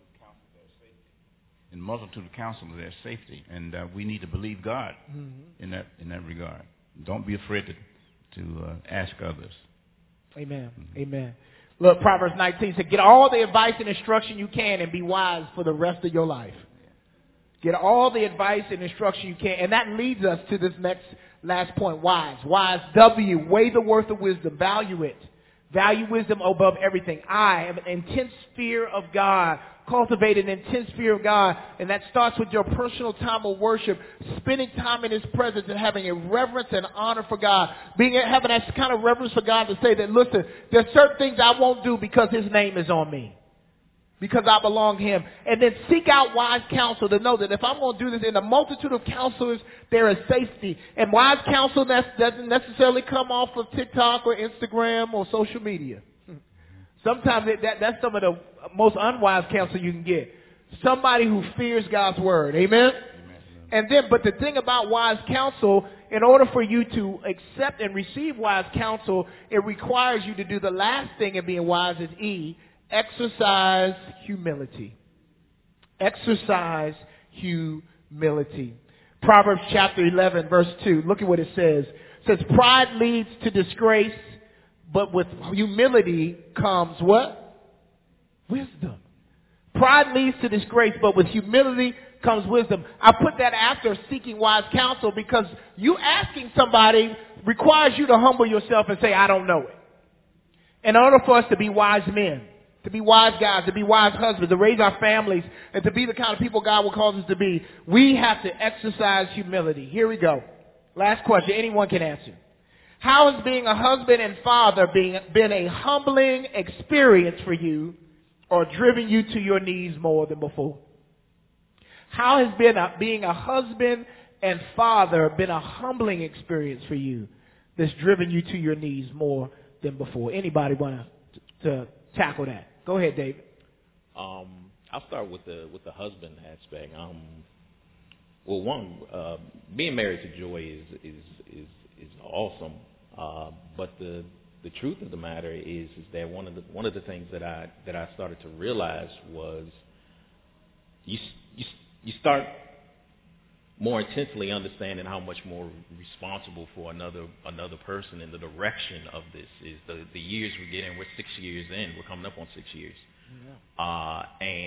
in the multitude of counsel there's safety, and we need to believe God in that regard. Don't be afraid to ask others. Amen. Amen. Look, Proverbs 19 said, get all the advice and instruction you can and be wise for the rest of your life. Get all the advice and instruction you can. And that leads us to this last point, wise. Wise, W, weigh the worth of wisdom, value it. Value wisdom above everything. I have an intense fear of God. Cultivate an intense fear of God. And that starts with your personal time of worship, spending time in his presence and having a reverence and honor for God. Having that kind of reverence for God to say that, listen, there's certain things I won't do because his name is on me, because I belong to him. And then seek out wise counsel to know that if I'm going to do this in a multitude of counselors, there is safety. And wise counsel doesn't necessarily come off of TikTok or Instagram or social media. Sometimes that's some of the most unwise counsel you can get. Somebody who fears God's word. Amen? And then, but the thing about wise counsel, in order for you to accept and receive wise counsel, it requires you to do the last thing in being wise is E, exercise humility. Exercise humility. Proverbs chapter 11, verse 2. Look at what it says. It says, pride leads to disgrace, but with humility comes what? Wisdom. Pride leads to disgrace, but with humility comes wisdom. I put that after seeking wise counsel because you asking somebody requires you to humble yourself and say, I don't know it. In order for us to be wise men, to be wise guys, to be wise husbands, to raise our families, and to be the kind of people God will call us to be, we have to exercise humility. Here we go. Last question. Anyone can answer. How has being a husband and father been a humbling experience for you or driven you to your knees more than before? How has being a husband and father been a humbling experience for you that's driven you to your knees more than before? Anybody want to tackle that? Go ahead, David. I'll start with the husband aspect. Well, one, being married to Joy is awesome. But the truth of the matter is that one of the things that I started to realize was you start more intensely understanding how much more responsible for another person in the direction of this is the years we get in. We're 6 years in. We're coming up on 6 years. Yeah.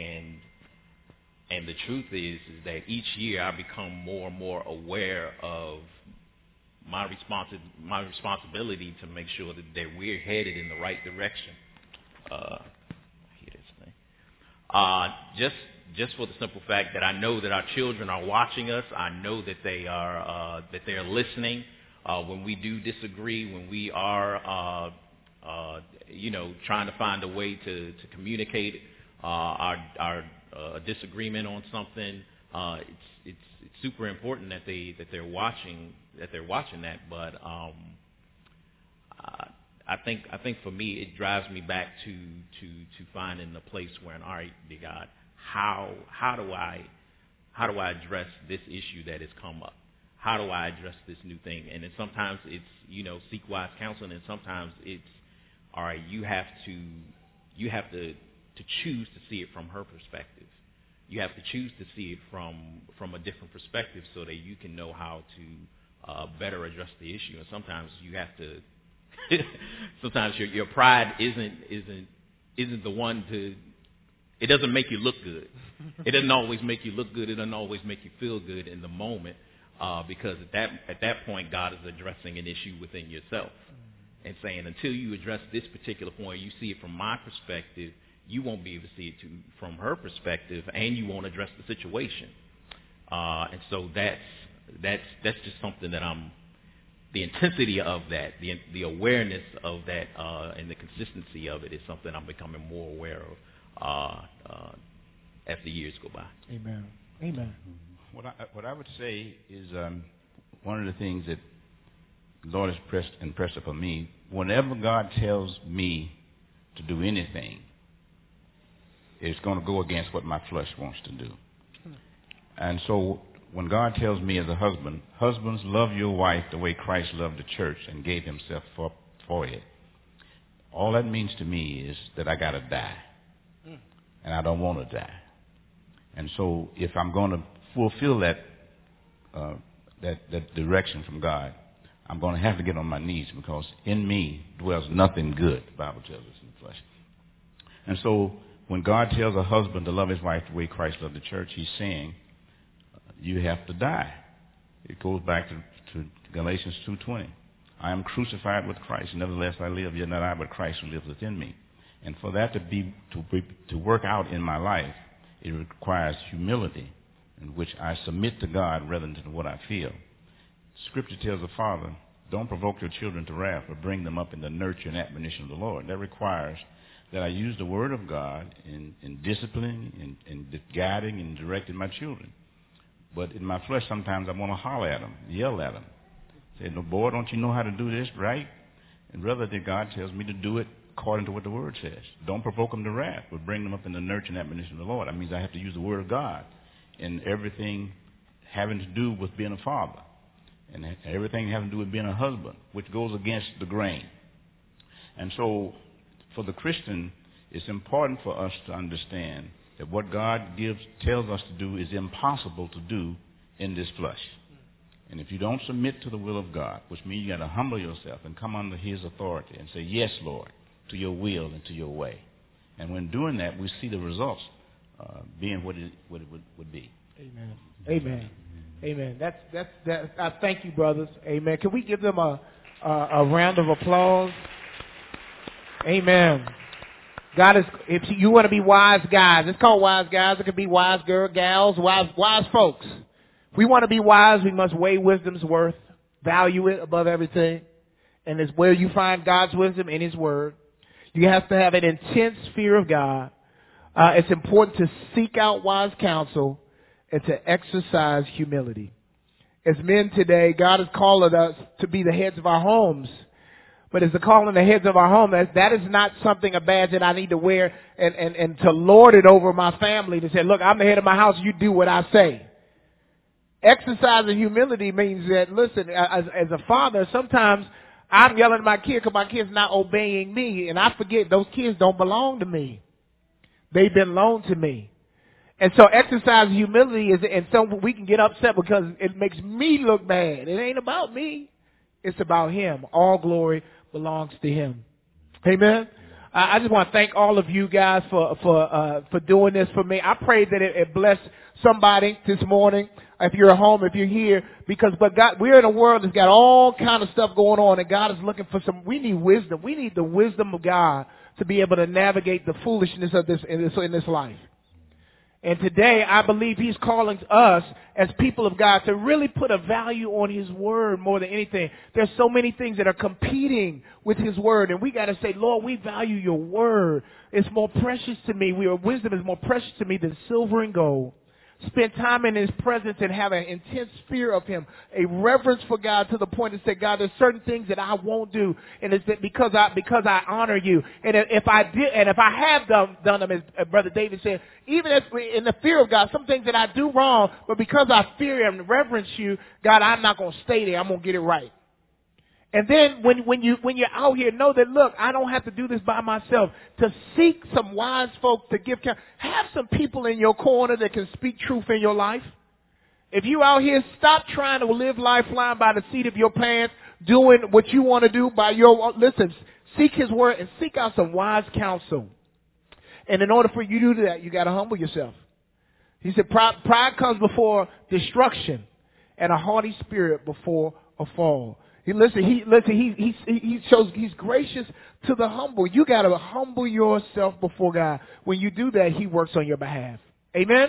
And the truth is that each year I become more and more aware of my responsibility to make sure that we're headed in the right direction. Just for the simple fact that I know that our children are watching us. I know that they're listening when we do disagree, when we are trying to find a way to communicate our disagreement on something. It's super important that they're watching that. But I think for me, it drives me back to finding a place where, all right, dear God, how do I address this issue that has come up? How do I address this new thing? And then sometimes it's, seek wise counsel, and sometimes it's, all right, you have to choose to see it from her perspective. You have to choose to see it from a different perspective so that you can know how to better address the issue. And sometimes you have to. Sometimes your pride isn't the one to. It doesn't make you look good. It doesn't always make you look good. It doesn't always make you feel good in the moment, because at that point God is addressing an issue within yourself and saying, until you address this particular point, you see it from my perspective, you won't be able to see it from her perspective, and you won't address the situation. And so that's just something that the intensity of that, the awareness of that, and the consistency of it is something I'm becoming more aware of as the years go by. Amen. Amen. What I would say is one of the things that the Lord has impressed upon me, whenever God tells me to do anything, it's going to go against what my flesh wants to do. And so when God tells me as a husband, husbands, love your wife the way Christ loved the church and gave himself for it, all that means to me is that I got to die. And I don't want to die. And so if I'm going to fulfill that direction from God, I'm going to have to get on my knees, because in me dwells nothing good, the Bible tells us in the flesh. And so when God tells a husband to love his wife the way Christ loved the church, he's saying, you have to die. It goes back to Galatians 2:20. I am crucified with Christ. Nevertheless I live, yet not I, but Christ who lives within me. And for that to work out in my life, it requires humility, in which I submit to God rather than to what I feel. Scripture tells the father, don't provoke your children to wrath, but bring them up in the nurture and admonition of the Lord. That requires that I use the word of God in disciplining, in guiding and directing my children. But in my flesh, sometimes I want to holler at them, yell at them. Say, no, boy, don't you know how to do this right? And rather that God tells me to do it according to what the word says. Don't provoke them to wrath, but bring them up in the nurture and admonition of the Lord. That means I have to use the word of God in everything having to do with being a father, and everything having to do with being a husband, which goes against the grain. And so for the Christian, it's important for us to understand that what God tells us to do is impossible to do in this flesh. And if you don't submit to the will of God, which means you got to humble yourself and come under his authority and say, yes, Lord, to your will and to your way. And when doing that, we see the results being what it would be. Amen. Amen. Amen. That's. I thank you, brothers. Amen. Can we give them a round of applause? Amen. God is. If you want to be wise guys, it's called wise guys. It could be wise gals, wise folks. If we want to be wise, we must weigh wisdom's worth, value it above everything, and it's where you find God's wisdom in His Word. You have to have an intense fear of God. It's important to seek out wise counsel and to exercise humility. As men today, God is calling us to be the heads of our homes. But as the calling the heads of our home, that is not something, a badge that I need to wear and to lord it over my family, to say, look, I'm the head of my house, you do what I say. Exercising humility means that, listen, as a father, sometimes I'm yelling at my kid because my kid's not obeying me, and I forget those kids don't belong to me. They've been loaned to me. And so exercising humility is, and so we can get upset because it makes me look bad. It ain't about me. It's about Him. All glory belongs to Him. Amen. I just want to thank all of you guys for doing this for me. I pray that it bless somebody this morning. If you're at home, if you're here, but God, we're in a world that's got all kind of stuff going on, and God is looking for we need wisdom. We need the wisdom of God to be able to navigate the foolishness of this in this life. And today, I believe He's calling us as people of God to really put a value on His Word more than anything. There's so many things that are competing with His Word, and we got to say, Lord, we value Your Word. It's more precious to me. Wisdom is more precious to me than silver and gold. spend time in his presence and have an intense fear of him, a reverence for God to the point to say, God, there's certain things that I won't do, and it's because I honor you. And if I have done them, as Brother David said, even if in the fear of God, some things that I do wrong, but because I fear and reverence you, God, I'm not going to stay there. I'm going to get it right. And then when you're out here, know that, look, I don't have to do this by myself. To seek some wise folk to give care. Have some people in your corner that can speak truth in your life. If you out here, stop trying to live life flying by the seat of your pants, doing what you want to do by your, listen, seek his word and seek out some wise counsel. And in order for you to do that, you got to humble yourself. He said pride comes before destruction and a haughty spirit before a fall. He shows he's gracious to the humble. You got to humble yourself before God. When you do that, he works on your behalf. Amen.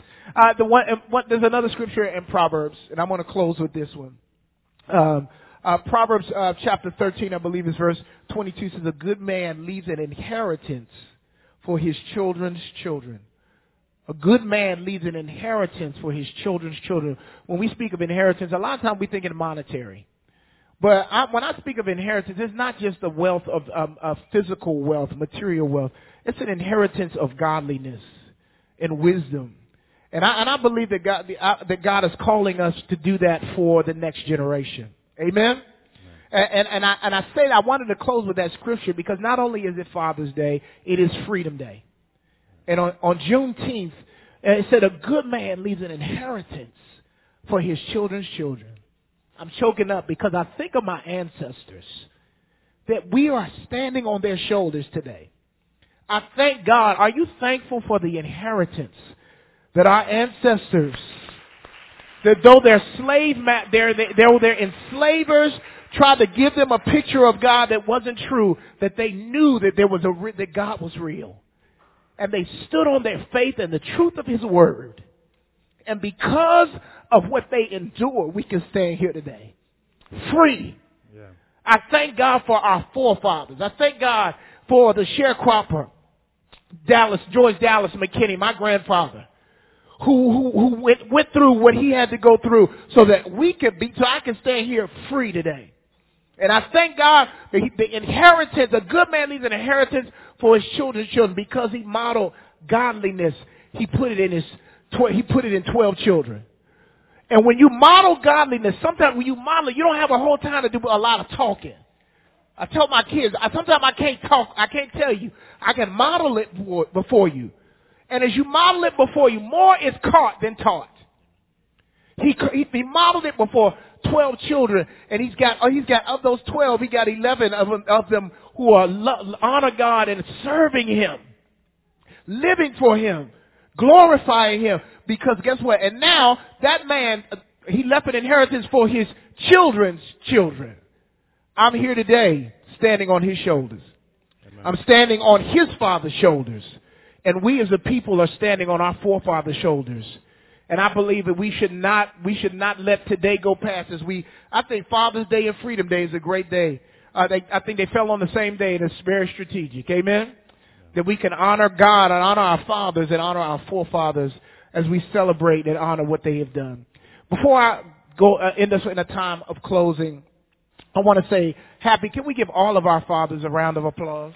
There's another scripture in Proverbs, and I'm going to close with this one. Proverbs chapter 13, I believe, is verse 22 says, "A good man leaves an inheritance for his children's children." A good man leaves an inheritance for his children's children. When we speak of inheritance, a lot of times we think in monetary. But when I speak of inheritance, it's not just the wealth of physical wealth, material wealth. It's an inheritance of godliness and wisdom. And I believe that God is calling us to do that for the next generation. Amen? And I wanted to close with that scripture because not only is it Father's Day, it is Freedom Day. And on Juneteenth, it said a good man leaves an inheritance for his children's children. I'm choking up because I think of my ancestors, that we are standing on their shoulders today. I thank God. Are you thankful for the inheritance that our ancestors, that though they're they're enslavers, tried to give them a picture of God that wasn't true, that they knew that that God was real. And they stood on their faith and the truth of his word. And because of what they endured, we can stand here today. Free. Yeah. I thank God for our forefathers. I thank God for the sharecropper, George Dallas McKinney, my grandfather, who went through what he had to go through so that so I can stand here free today. And I thank God that the inheritance, a good man leaves an inheritance for his children's children because he modeled godliness. He put it in 12 children. And when you model godliness, sometimes when you model it, you don't have a whole time to do a lot of talking. I tell my kids, sometimes I can't talk, I can't tell you. I can model it before you. And as you model it before you, more is caught than taught. He modeled it before 12 children, and he's got of those 12, he got 11 of them who are honor God and serving him, living for him, glorifying him. Because guess what? And now that man, he left an inheritance for his children's children. I'm here today standing on his shoulders. Amen. I'm standing on his father's shoulders. And we as a people are standing on our forefathers' shoulders. And I believe that we should not let today go past I think Father's Day and Freedom Day is a great day. I think they fell on the same day, and it's very strategic. Amen? That we can honor God and honor our fathers and honor our forefathers as we celebrate and honor what they have done. Before I go in a time of closing, I want to say can we give all of our fathers a round of applause?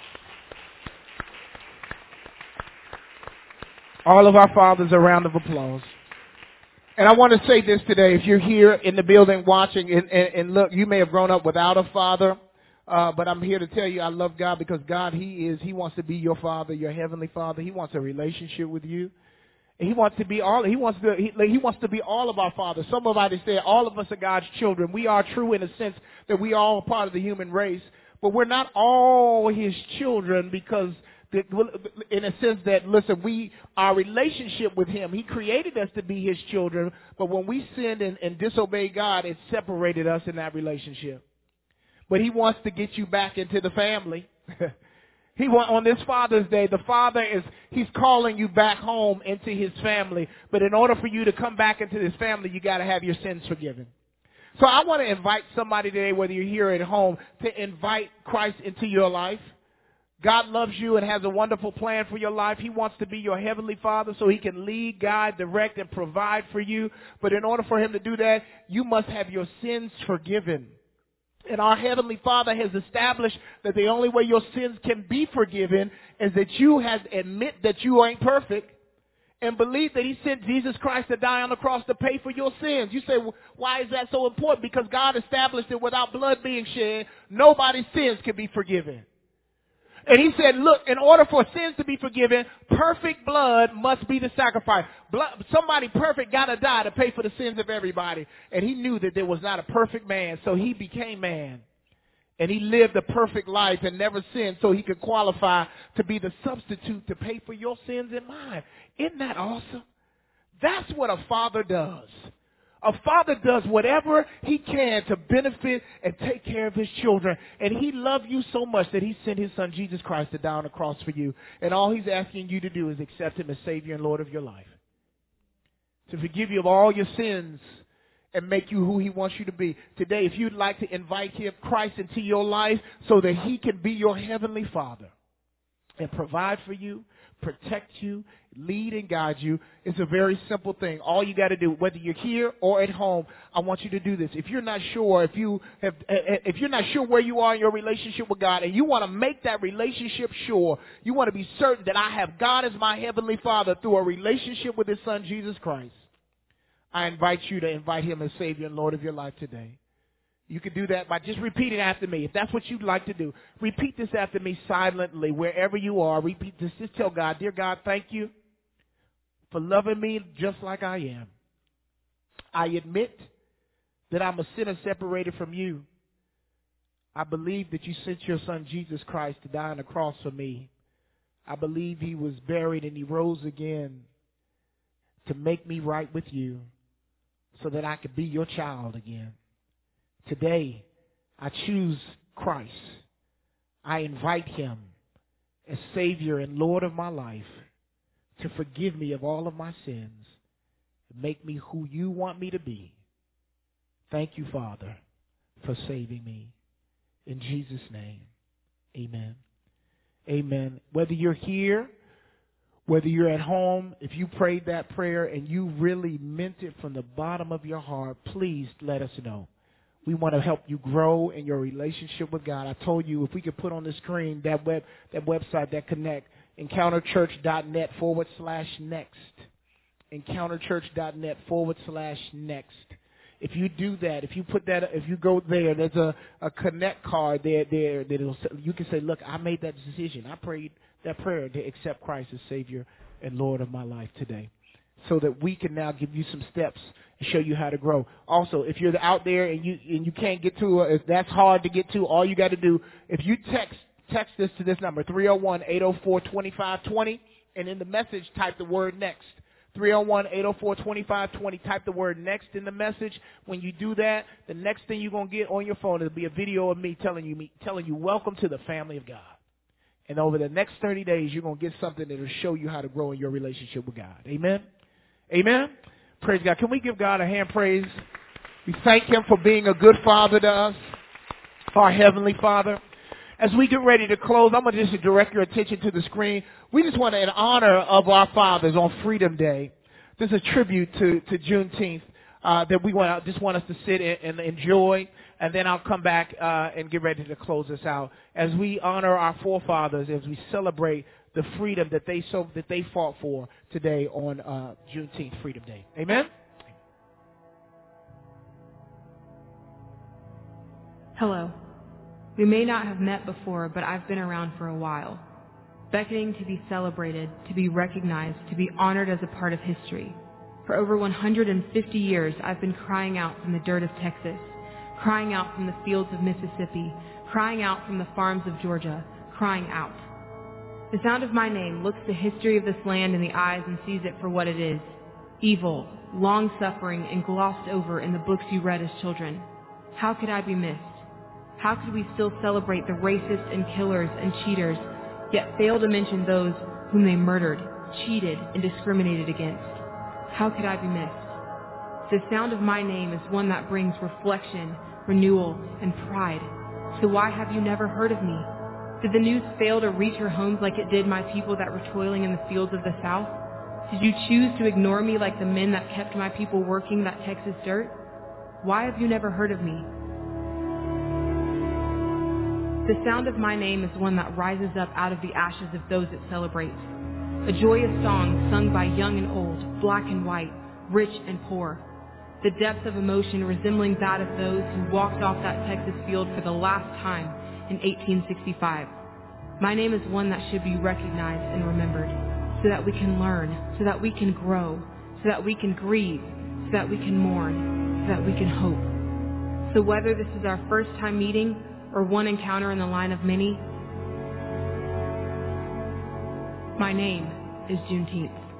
All of our fathers a round of applause. And I want to say this today. If you're here in the building watching, and look, you may have grown up without a father, but I'm here to tell you I love God because God, He wants to be your Father, your Heavenly Father. He wants a relationship with you. And He wants to be all of our fathers. Somebody said all of us are God's children. We are true in a sense that we are all part of the human race, but we're not all His children because in a sense that, listen, our relationship with Him, He created us to be His children, but when we sinned and disobeyed God, it separated us in that relationship. But He wants to get you back into the family. On this Father's Day, the Father He's calling you back home into His family. But in order for you to come back into this family, you got to have your sins forgiven. So I want to invite somebody today, whether you're here at home, to invite Christ into your life. God loves you and has a wonderful plan for your life. He wants to be your heavenly Father so he can lead, guide, direct, and provide for you. But in order for him to do that, you must have your sins forgiven. And our Heavenly Father has established that the only way your sins can be forgiven is that you have admit that you ain't perfect and believe that he sent Jesus Christ to die on the cross to pay for your sins. You say, well, why is that so important? Because God established that without blood being shed, nobody's sins can be forgiven. And he said, look, in order for sins to be forgiven, perfect blood must be the sacrifice. Somebody perfect got to die to pay for the sins of everybody. And he knew that there was not a perfect man, so he became man. And he lived a perfect life and never sinned so he could qualify to be the substitute to pay for your sins and mine. Isn't that awesome? That's what a father does. A father does whatever he can to benefit and take care of his children. And he loved you so much that he sent his son Jesus Christ to die on the cross for you. And all he's asking you to do is accept him as Savior and Lord of your life. To forgive you of all your sins and make you who he wants you to be. Today, if you'd like to invite Christ into your life so that he can be your heavenly Father and provide for you, protect you, lead and guide you, it's a very simple thing. All you got to do, whether you're here or at home, I want you to do this. If you're not sure, if you're not sure where you are in your relationship with God and you want to make that relationship sure, you want to be certain that I have God as my heavenly Father through a relationship with his son Jesus Christ, I invite you to invite him as Savior and Lord of your life today. You can do that by just repeating after me. If that's what you'd like to do, repeat this after me silently, wherever you are. Repeat this. Just tell God, dear God, thank you for loving me just like I am. I admit that I'm a sinner separated from you. I believe that you sent your son Jesus Christ to die on the cross for me. I believe he was buried and he rose again to make me right with you so that I could be your child again. Today, I choose Christ. I invite him as Savior and Lord of my life to forgive me of all of my sins and make me who you want me to be. Thank you, Father, for saving me. In Jesus' name, amen. Amen. Whether you're here, whether you're at home, if you prayed that prayer and you really meant it from the bottom of your heart, please let us know. We want to help you grow in your relationship with God. I told you if we could put on the screen that website, that connect, encounterchurch.net/next. Encounterchurch.net/next. If you do that, if you go there, there's a connect card there that you can say, look, I made that decision. I prayed that prayer to accept Christ as Savior and Lord of my life today, so that we can now give you some steps and show you how to grow. Also, if you're out there and you can't get to, if that's hard to get to, all you got to do, if you text this to this number, 301-804-2520, and in the message type the word next. 301-804-2520, type the word next in the message. When you do that, the next thing you're going to get on your phone will be a video of me telling you welcome to the family of God. And over the next 30 days, you're going to get something that will show you how to grow in your relationship with God. Amen? Amen? Praise God. Can we give God a hand praise? We thank him for being a good father to us, our heavenly Father. As we get ready to close, I'm going to just direct your attention to the screen. We just want to, in honor of our fathers on Freedom Day, this is a tribute to Juneteenth that we just want us to sit and enjoy. And then I'll come back and get ready to close this out as we honor our forefathers, as we celebrate the freedom that they fought for today on Juneteenth, Freedom Day. Amen? Hello. We may not have met before, but I've been around for a while, beckoning to be celebrated, to be recognized, to be honored as a part of history. For over 150 years, I've been crying out from the dirt of Texas, crying out from the fields of Mississippi, crying out from the farms of Georgia, crying out. The sound of my name looks the history of this land in the eyes and sees it for what it is: evil, long-suffering, and glossed over in the books you read as children. How could I be missed? How could we still celebrate the racists and killers and cheaters, yet fail to mention those whom they murdered, cheated, and discriminated against? How could I be missed? The sound of my name is one that brings reflection, renewal, and pride. So why have you never heard of me? Did the news fail to reach your homes like it did my people that were toiling in the fields of the South? Did you choose to ignore me like the men that kept my people working that Texas dirt? Why have you never heard of me? The sound of my name is one that rises up out of the ashes of those it celebrates. A joyous song sung by young and old, black and white, rich and poor. The depth of emotion resembling that of those who walked off that Texas field for the last time in 1865. My name is one that should be recognized and remembered, so that we can learn, so that we can grow, so that we can grieve, so that we can mourn, so that we can hope. So whether this is our first time meeting or one encounter in the line of many, my name is Juneteenth.